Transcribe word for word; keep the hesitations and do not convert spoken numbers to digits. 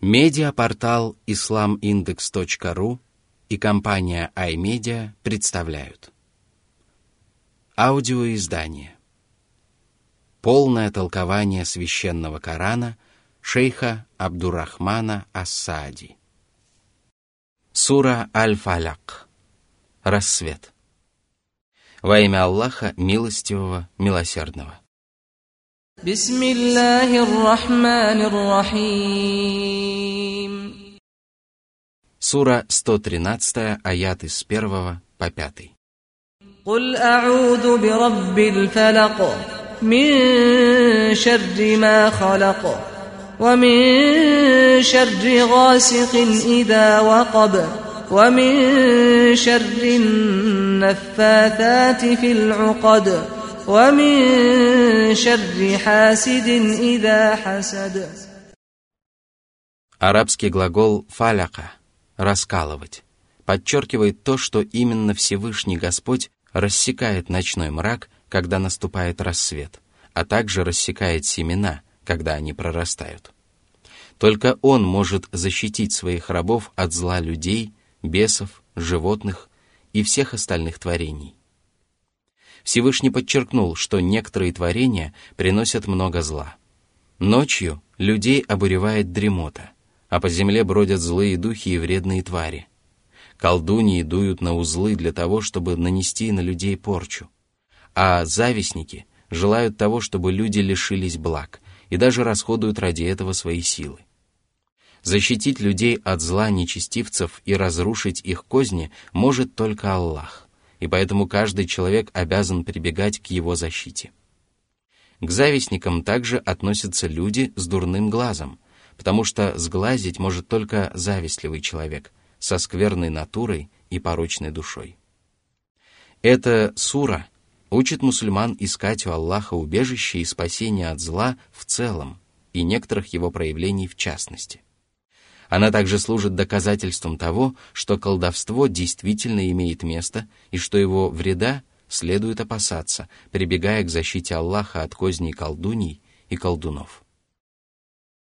Медиапортал ислам индекс точка ру и компания iMedia представляют аудиоиздание «Полное толкование священного Корана» шейха Абдуррахмана ас-Саади. Сура Аль-Фаляк. Рассвет. Во имя Аллаха, милостивого, милосердного. Бисмиллахир-рахманир-рахим. Сура сто тринадцать, аят с первого по пятый. Куль а'уду бираббил фалак, мин шарри ма халак, ва мин шарри гасикин ида вакаб, ва мин шарри наффаthati фил уқад, ва мин шарри хасидин ида хасад. Арабский глагол «фаляка» — «раскалывать» подчеркивает то, что именно Всевышний Господь рассекает ночной мрак, когда наступает рассвет, а также рассекает семена, когда они прорастают. Только Он может защитить своих рабов от зла людей, бесов, животных и всех остальных творений. Всевышний подчеркнул, что некоторые творения приносят много зла. Ночью людей обуревает дремота, а по земле бродят злые духи и вредные твари. Колдуньи дуют на узлы для того, чтобы нанести на людей порчу, а завистники желают того, чтобы люди лишились благ, и даже расходуют ради этого свои силы. Защитить людей от зла нечестивцев и разрушить их козни может только Аллах, и поэтому каждый человек обязан прибегать к его защите. К завистникам также относятся люди с дурным глазом, потому что сглазить может только завистливый человек со скверной натурой и порочной душой. Эта сура учит мусульман искать у Аллаха убежище и спасение от зла в целом и некоторых его проявлений в частности. Она также служит доказательством того, что колдовство действительно имеет место и что его вреда следует опасаться, прибегая к защите Аллаха от козней колдуней и колдунов.